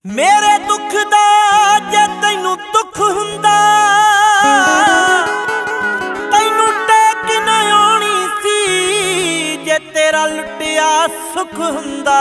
ਮੇਰੇ ਦੁੱਖ ਦਾ ਜੇ ਤੈਨੂੰ ਦੁੱਖ ਹੁੰਦਾ, ਤੈਨੂੰ ਟੇਕ ਨਾ ਆਉਣੀ ਸੀ। ਜੇ ਤੇਰਾ ਲੁੱਟਿਆ ਸੁੱਖ ਹੁੰਦਾ,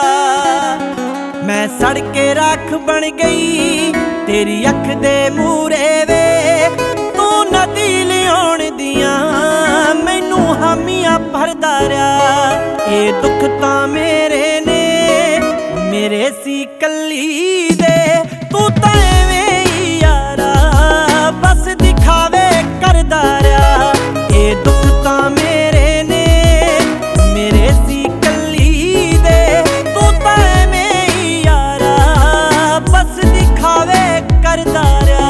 ਮੈਂ ਸੜ ਕੇ ਰਾਖ ਬਣ ਗਈ ਤੇਰੀ ਅੱਖ ਦੇ ਮੂਹਰੇ ਵੇ। ਤੂੰ ਨਦੀ ਲਿਆਉਣ ਦੀਆਂ ਮੈਨੂੰ ਹਾਮੀਆਂ ਭਰਦਾ ਰਿਹਾ। ਇਹ ਦੁੱਖ ਤਾਂ ਮੇਰੇ ਨੇ, ਮੇਰੇ ਸੀ ਕੱਲੀ ਦੇ। ਤੂੰ ਤਾਂ ਐਵੇਂ ਹੀ ਯਾਰਾ ਬਸ ਦਿਖਾਵੇ ਕਰਦਾ ਰਿਹਾ। ਇਹ ਦੁੱਖ ਤਾਂ ਮੇਰੇ ਨੇ, ਮੇਰੇ ਸੀ ਕੱਲੀ ਦੇ। ਤੂੰ ਤਾਂ ਐਵੇਂ ਹੀ ਯਾਰਾ ਬਸ ਦਿਖਾਵੇ ਕਰਦਾ ਰਿਹਾ।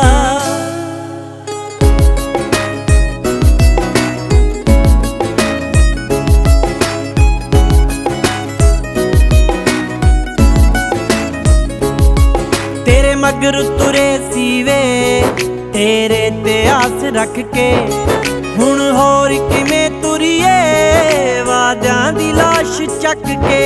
ਤੇਰੇ ਮਗਰ ਤੁਰੇ ਸੀ ਵੇ, ਤੇਰੇ ਤੇ ਆਸ ਰੱਖ ਕੇ। ਹੁਣ ਹੋਰ ਕਿਵੇਂ ਤੁਰੀਏ ਵਾਦਿਆਂ ਦੀ ਲਾਸ਼ ਚੱਕ ਕੇ।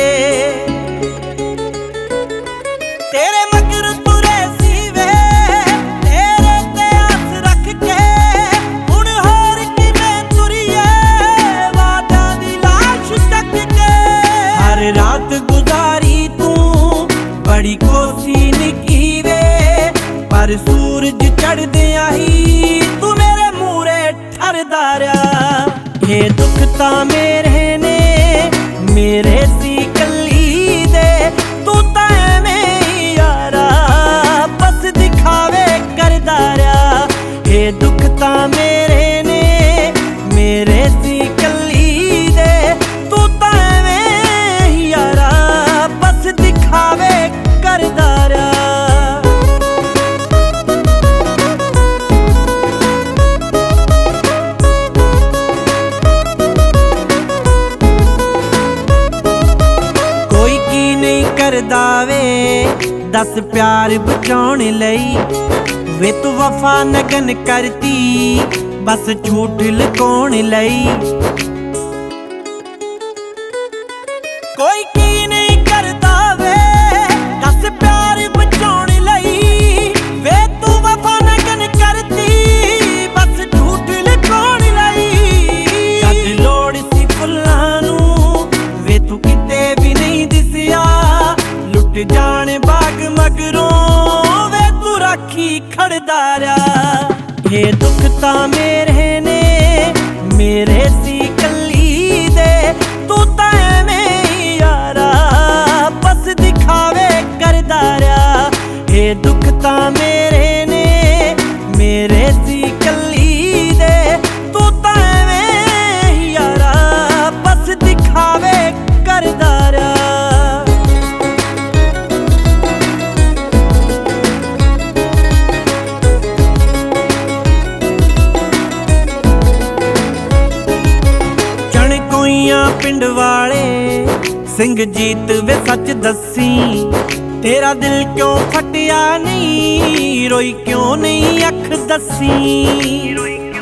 ਤੇਰੇ ਮਗਰ ਤੁਰੇ ਸੀ ਵੇ, ਤੇਰੇ ਤੇ ਆਸ ਰੱਖ ਕੇ। ਹੁਣ ਹੋਰ ਕਿਵੇਂ ਤੁਰੀਏ ਵਾਦਿਆਂ ਦੀ ਲਾਸ਼ ਚੱਕ ਕੇ। ਹਰ ਰਾਤ ਗੁਜ਼ਾਰੀ ਤੂੰ ਬੜੀ ਕੋਸੀ ਨਿੱਕੀ ਵੇ, ਪਰ ਸੂਰਜ ਚੜ੍ਹਦਿਆਂ ਹੀ ਤੂੰ ਮੇਰੇ ਮੂਹਰੇ ਠਰਦਾ ਰਿਹਾ। ਇਹ ਦੁੱਖ ਤਾਂ ਮੇਰੇ ਨੇ, ਮੇਰੇ ਸੀ ਕੱਲੀ ਦੇ। ਤੂੰ ਤਾਂ ਐਵੇਂ ਹੀ ਯਾਰਾ ਬਸ ਦਿਖਾਵੇ ਕਰਦਾ ਰਿਹਾ। ਇਹ ਦੁੱਖ ਤਾਂ ਮੇਰੇ ਨੇ, ਮੇਰੇ ਸੀ ਕੱਲੀ ਦੇ। ਤੂੰ ਤਾਂ ਐਵੇਂ ਹੀ ਯਾਰਾ ਬਸ ਦਿਖਾਵੇ ਕਰਦਾ ਰਿਹਾ। ਕੋਈ ਕੀ ਨਹੀਂ ਕਰਦਾ ਵੇ ਦੱਸ ਪਿਆਰ ਬਚਾਉਣ ਲਈ। ਵੇ ਤੂੰ ਵਫਾ ਨਗਨ ਕਰਤੀ ਬਸ ਝੂਠ ਲੁਕਾਉਣ ਲਈ। ਕੋਈ ਕੀ ਨਹੀਂ ਕਰਦਾ ਵੇ ਦੱਸ ਪਿਆਰ ਬਚਾਉਣ ਲਈ। ਵੇ ਤੂੰ ਵਫਾ ਨਗਨ ਕਰਤੀ ਬਸ ਝੂਠ ਲੁਕਾਉਣ ਲਈ। ਜਦ ਲੋੜ ਸੀ ਫੁੱਲਾਂ ਨੂੰ ਵੇ ਤੂੰ ਕਿਤੇ ਵੀ ਨਹੀਂ ਦਿਸਿਆ। ਲੁੱਟ ਜਾਣ ਬਾਗ ਮਗਰੋਂ ਵੇ ਤੂੰ ਰਾਖੀ ਖੜਦਾ ਰਿਹਾ। ਇਹ ਦੁੱਖ ਤਾਂ ਮੇਰੇ ਨੇ, ਮੇਰੇ ਸੀ ਕੱਲੀ ਦੇ। ਤੂੰ ਤਾਂ ਐਵੇਂ ਹੀ ਯਾਰਾ ਬਸ ਦਿਖਾਵੇ ਕਰਦਾ ਰਿਹਾ। ਇਹ ਦੁੱਖ ਤਾਂ ਮੇਰੇ ਨੇ, ਮੇਰੇ ਸੀ ਕੱਲੀ ਦੇ। ਤੂੰ ਤਾਂ ਐਵੇਂ ਹੀ ਯਾਰਾ ਬਸ ਦਿਖਾਵੇ ਕਰਦਾ ਰਿਹਾ। ਚਣਕੋਈਆਂ ਪਿੰਡ ਵਾਲੇ ਸਿੰਘ ਜੀਤ ਵੇ ਸੱਚ ਦੱਸੀ। ਤੇਰਾ ਦਿਲ ਕਿਉਂ ਫਟਿਆ ਨਹੀਂ, ਰੋਈ ਕਿਉਂ ਨਹੀਂ ਅੱਖ ਦੱਸੀ।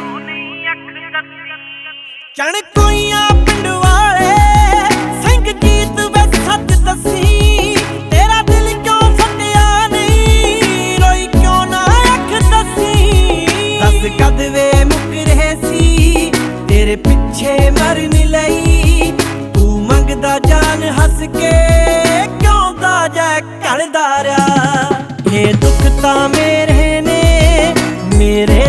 ਚਣਕੋਈਆਂ ਪਿੰਡ ਵਾਲੇ ਸਿੰਘ ਜੀਤ ਵੇ ਸੱਚ ਦੱਸੀ। ਤੇਰਾ ਦਿਲ ਕਿਉਂ ਫਟਿਆ ਨਹੀਂ, ਰੋਈ ਕਿਉਂ ਨਾ ਅੱਖ ਦੱਸੀ। ਦੱਸ ਕਦ ਵੇ ਮੁੱਕ ਰਹੇ ਸੀ ਤੇਰੇ ਪਿੱਛੇ ਮਰਨ ਲਈ। ਤੂੰ ਮੰਗਦਾ ਜਾਨ ਹੱਸ ਕੇ ਕਿਉਂ ਤਾਜਾ ਘੜਦਾ ਰਿਹਾ। ਇਹ ਦੁੱਖ ਤਾਂ ਮੇਰੇ ਨੇ, ਮੇਰੇ